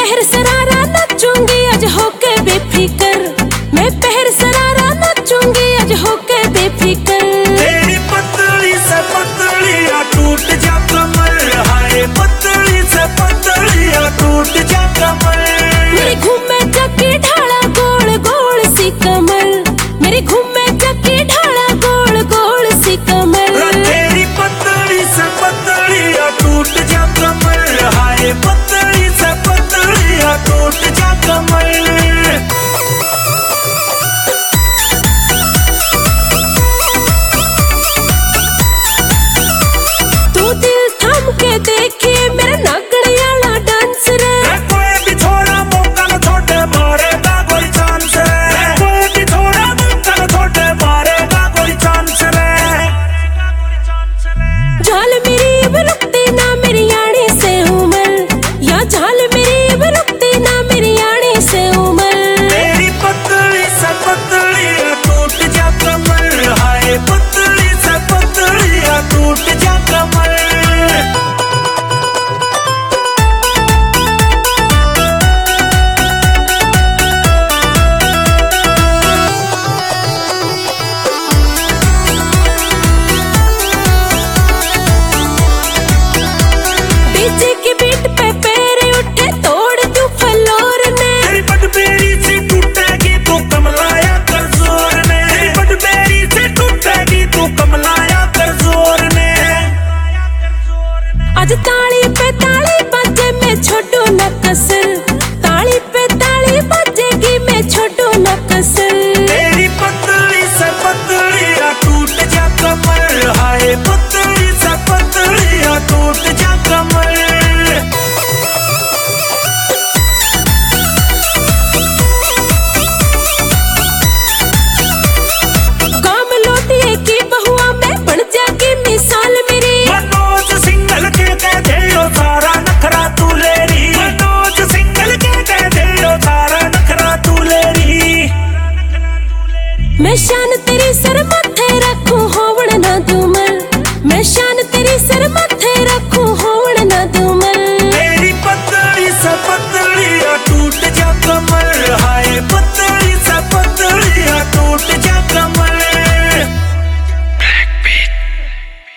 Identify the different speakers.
Speaker 1: पहर सरारा नाचूंगी आज होके बेफिकर, मैं पहर सरारा नाचूंगी आज होके बेफिकर।
Speaker 2: तेरी पतली से पतलियां टूट जा कमर, हाय पतली से पतलियां टूट जा कमर।
Speaker 1: मेरे घूमे जाके ढाला गोल गोल सी कमर, मेरे घूमे जाके ढाला गोल गोल सी कमर।
Speaker 2: तेरी पतली से पतलियां टूट जा कमर, हाय पतली से पतलियां टूट जा कमर।
Speaker 1: देखिए मेरा नागड़ियाला डांस रे,
Speaker 2: कोई भी छोरा मौका न छोटे मारेगा कोई चांस रे, कोई भी छोरा मौका न छोटे मारेगा कोई चांस रे।
Speaker 1: झाल मेरी अब रुकती ना मेरी आने से उमर, या झाल मेरी अब रुकती ना मेरी आने से उमर।
Speaker 2: तेरी पतली से पतलियां टूट जा कमर, हाय पतली से पतलियां टूट जा कमर।
Speaker 1: डीजे के बीट पे पैर उठे तोड़ दूं फ्लोर ने,
Speaker 2: तेरी पटबेरी से टूटेगी तू कमलाया कर जोर ने, तेरी पटबेरी से टूटेगी तू कमलाया कर जोर ने।
Speaker 1: आज ताली पे ताली बाजे मैं छोड़ू न कसर, ताली पे ताली बाजेगी मैं छोड़ू न कसर।
Speaker 2: तेरी पतली से पतलियां टूट जा कमर, हाय पतली से पतलियां टूट जा कमर।
Speaker 1: काम लौटिए की बहुआ में बन जागी मिसाल मेरी,
Speaker 2: मनोज सिंगल के कह दे ओ सारा नखरा तू लेरी, मनोज सिंगल के कह दे ओ सारा नखरा तू लेरी।
Speaker 1: मैं शान तेरी शर्मा